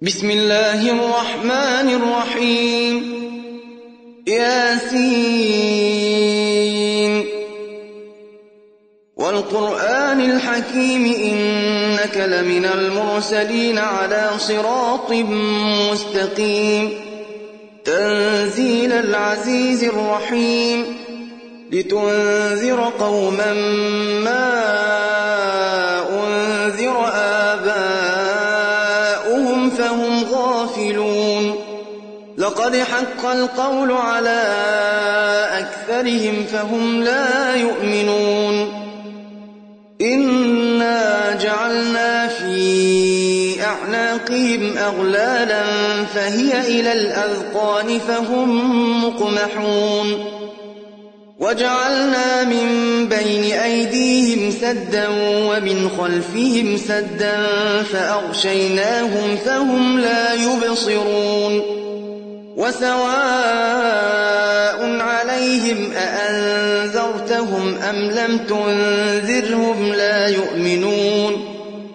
بسم الله الرحمن الرحيم ياسين والقرآن الحكيم إنك لمن المرسلين على صراط مستقيم تنزيل العزيز الرحيم لتنذر قوما ما أنذر آباؤهم فهم غافلون لقد حق القول على أكثرهم فهم لا يؤمنون إنا جعلنا في أعناقهم أغلالا فهي إلى الأذقان فهم مقمحون وجعلنا من بين أيديهم سدا ومن خلفهم سدا فأغشيناهم فهم لا يبصرون وسواء عليهم أأنذرتهم أم لم تنذرهم لا يؤمنون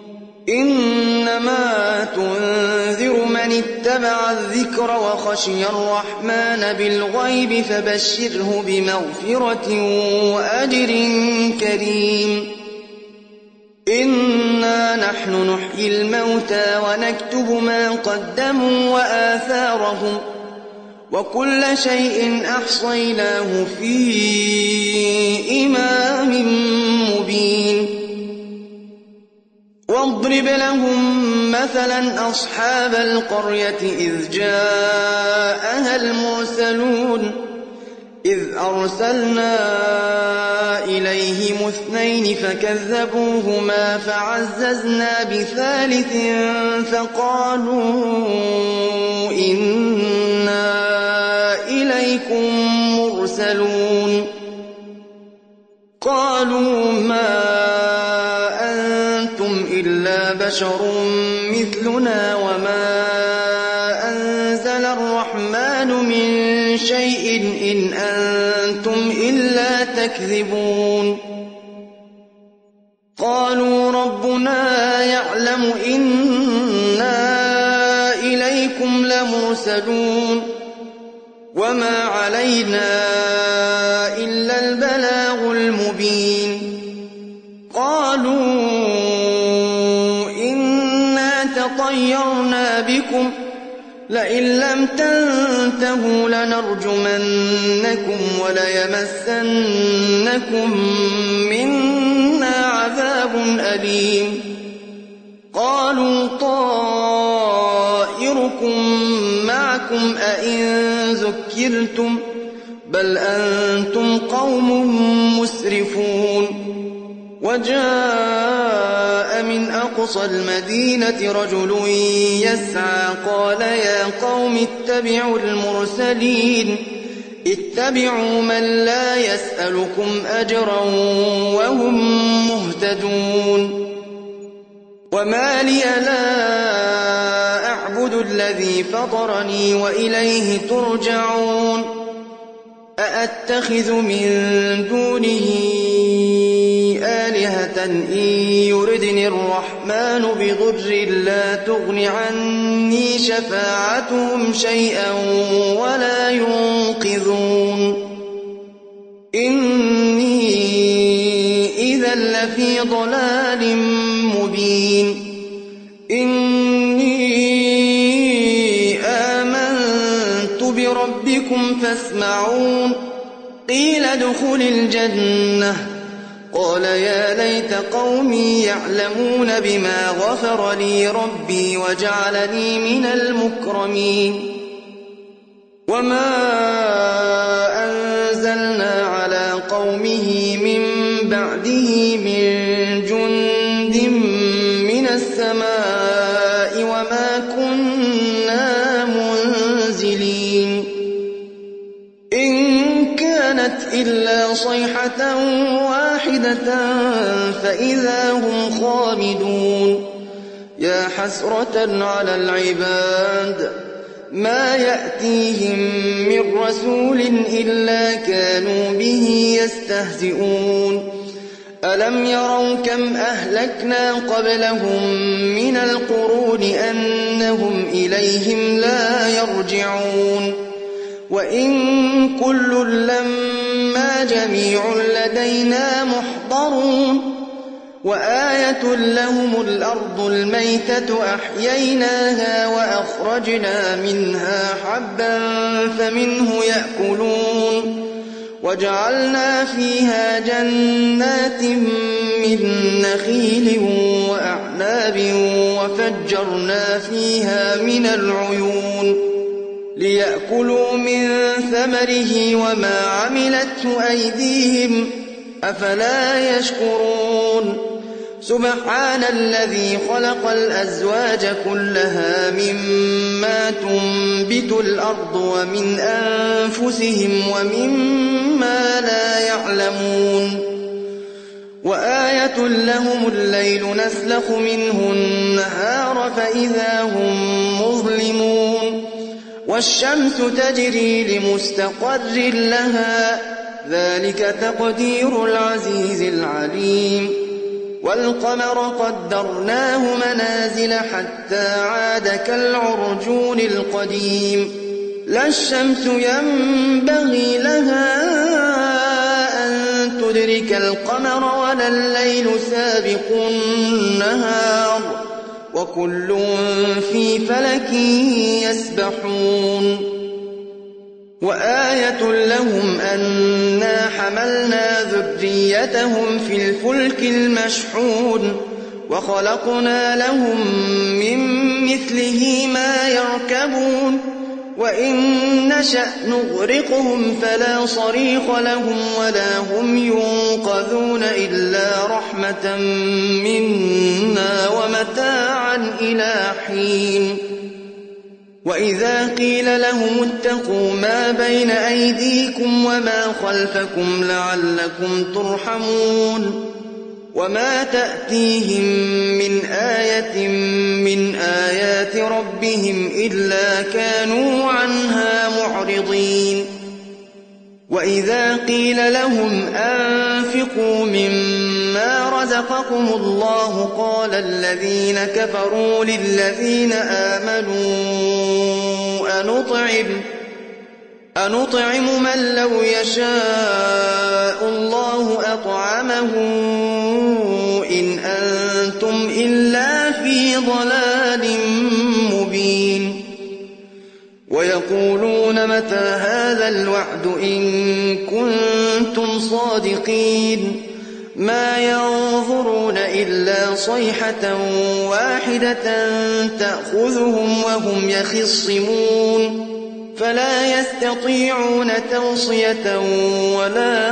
إنما تنذر من اتبع الذكر وخشي الرحمن بالغيب فبشره بمغفرة وأجر كريم إنا نحن نحيي الموتى ونكتب ما قدموا وآثارهم وكل شيء أحصيناه في إمام مبين واضرب لهم مثلا أصحاب القرية إذ جاءها المرسلون إذ أرسلنا إليهم 2 فكذبوهما فعززنا بثالث فقالوا إنا إليكم مرسلون قالوا ما أنتم إلا بشر مثلنا وما أنزل الرحمن من شيء إن أنتم إلا تكذبون قالوا ربنا يعلم إنا إليكم لمرسلون وما علينا إلا البلاغ المبين قالوا إنا تطيرنا بكم لئن لم تنتهوا لنرجمنكم وليمسنكم منا عذاب أليم قالوا طائركم معكم أئن ذكرتم بل أنتم قوم مسرفون وجاء من أقصى المدينة رجل يسعى قال يا قوم اتبعوا المرسلين اتبعوا من لا يسألكم أجرا وهم مهتدون وما لي لا أعبد الذي فطرني وإليه ترجعون أأتخذ من دونه آلهة إن يردني الرحمن بضر لا تغن عني شفاعتهم شيئا ولا ينقذون إني إذا لفي ضلال مبين إني آمنت بربكم فاسمعون قيل ادخل الجنة قال يا ليت قومي يعلمون بما غفر لي ربي وجعلني من المكرمين وما أنزلنا على قومه من بعده من جند من السماء وما كنا منزلين إن كانت إلا صيحة واحدة فإذا هم خامدون يا حسرة على العباد ما يأتيهم من رسول إلا كانوا به يستهزئون ألم يروا كم أهلكنا قبلهم من القرون أنهم إليهم لا يرجعون وإن كل لما جميع لدينا محضرون وآية لهم الأرض الميتة أحييناها وأخرجنا منها حبا فمنه يأكلون وجعلنا فيها جنات من نخيل وأعناب وفجرنا فيها من العيون ليأكلوا من ثمره وما عملته أيديهم أفلا يشكرون سبحان الذي خلق الأزواج كلها مما تنبت الأرض ومن أنفسهم ومما لا يعلمون وآية لهم الليل نسلخ منه النهار فإذا هم مظلمون والشمس تجري لمستقر لها ذلك تقدير العزيز العليم والقمر قدرناه منازل حتى عاد كالعرجون القديم لا الشمس ينبغي لها أن تدرك القمر ولا الليل سابق النهار وكل في فلك يسبحون وآية لهم أنا حملنا ذريتهم في الفلك المشحون وخلقنا لهم من مثله ما يركبون وإن نشأ نغرقهم فلا صريخ لهم ولا هم ينقذون إلا رحمة منا ومتاعا إلى حين وإذا قيل لهم اتقوا ما بين أيديكم وما خلفكم لعلكم ترحمون وما تأتيهم من آية من آيات ربهم إلا كانوا عنها معرضين وإذا قيل لهم أنفقوا مما رزقكم الله قال الذين كفروا للذين آمنوا أنطعم من لو يشاء الله أطعمه إن أنتم إلا في ضلال مبين ويقولون متى هذا الوعد إن كنتم صادقين ما ينظرون إلا صيحة واحدة تأخذهم وهم يخصمون فلا يستطيعون توصية ولا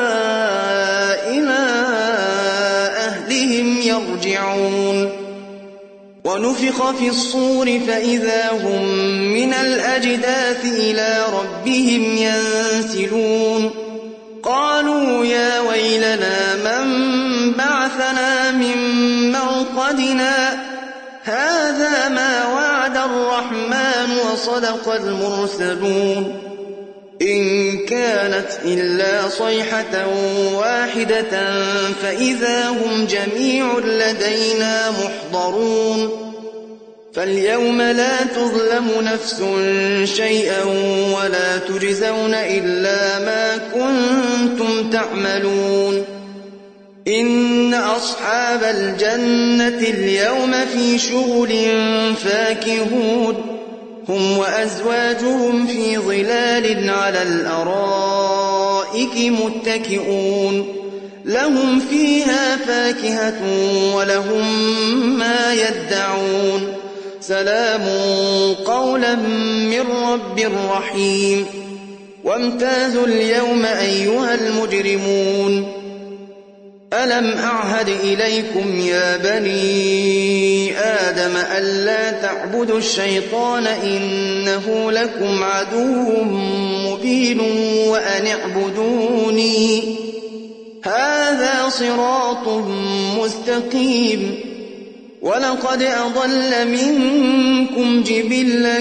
إلى أهلهم يرجعون ونفخ في الصور فإذا هم من الأجداث إلى ربهم ينسلون قالوا يا ويلنا من بعثنا من مرقدنا هذا ما وعد الرحمن وصدق المرسلون إن كانت إلا صيحة واحدة فإذا هم جميع لدينا محضرون فاليوم لا تظلم نفس شيئا ولا تجزون إلا ما كنتم تعملون إن أصحاب الجنة اليوم في شغل فاكهون هم وأزواجهم في ظلال على الأرائك متكئون لهم فيها فاكهة ولهم ما يدعون سلام قولا من رب رحيم وامتازوا اليوم أيها المجرمون ألم أعهد إليكم يا بني آدم ألا تعبدوا الشيطان إنه لكم عدو مبين وأن اعبدوني هذا صراط مستقيم ولقد أضل منكم جبلا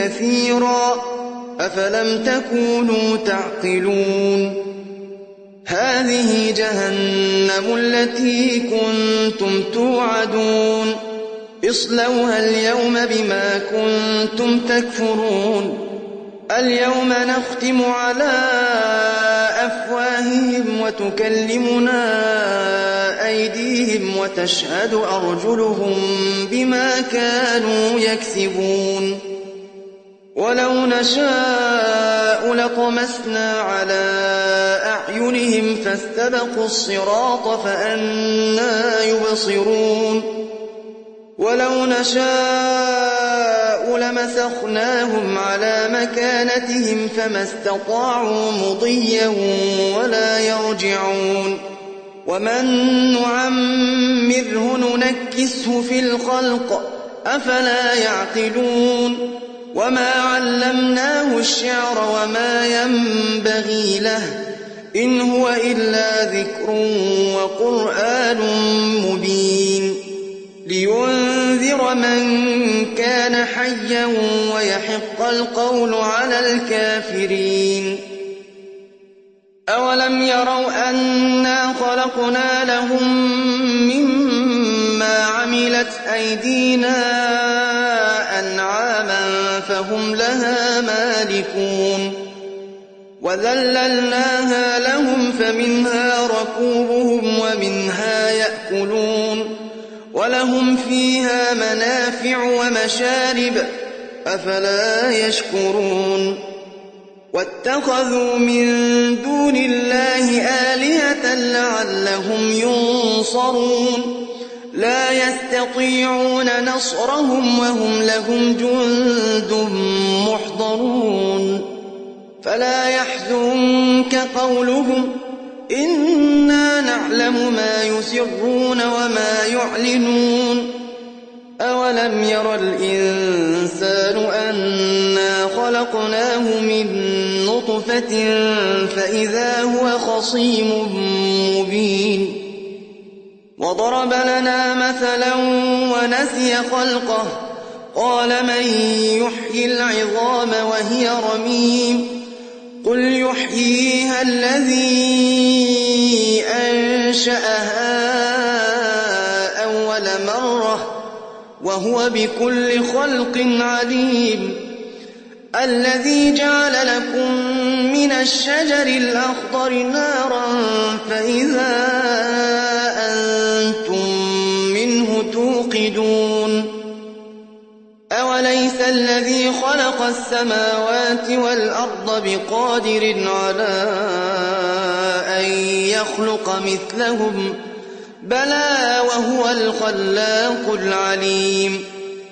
كثيرا أفلم تكونوا تعقلون هذه جهنم التي كنتم توعدون اصلوها اليوم بما كنتم تكفرون اليوم نختم على أفواههم وتكلمنا أيديهم وتشهد أرجلهم بما كانوا يكسبون ولو نشاء لطمسنا على أعينهم فاستبقوا الصراط فأنى يبصرون ولو نشاء لمسخناهم على مكانتهم فما استطاعوا مضيا ولا يرجعون ومن نعمره ننكسه في الخلق أفلا يعقلون وما علمناه الشعر وما ينبغي له إن هو إلا ذكر وقرآن مبين لينذر من كان حيا ويحق القول على الكافرين أولم يروا أنا خلقنا لهم مما عملت أيدينا أنعاما فهم لها مالكون وذللناها لهم فمنها ركوبهم ومنها يأكلون ولهم فيها منافع ومشارب أفلا يشكرون واتخذوا من دون الله آلهة لعلهم ينصرون لا يستطيعون نصرهم وهم لهم جند محضرون فلا يحزنك قولهم إنا نعلم ما يسرون وما يعلنون أولم ير الإنسان أنا خلقناه من نطفة فإذا هو خصيم مبين وضرب لنا مثلا ونسي خلقه قال من يحيي العظام وهي رميم قل يحييها الذي أنشأها أول مرة وهو بكل خلق عليم الذي جعل لكم من الشجر الأخضر نارا فإذا أنتم منه توقدون أوليس الذي خلق السماوات والأرض بقادر على أن يخلق مثلهم بلى وهو الخلاق العليم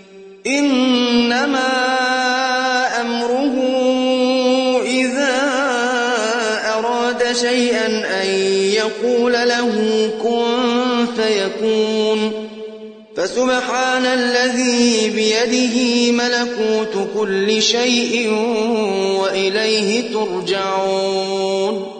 إنما أمره إذا أراد شيئا أن يقول له كن فيكون فسبحان الذي بيده ملكوت كل شيء وإليه ترجعون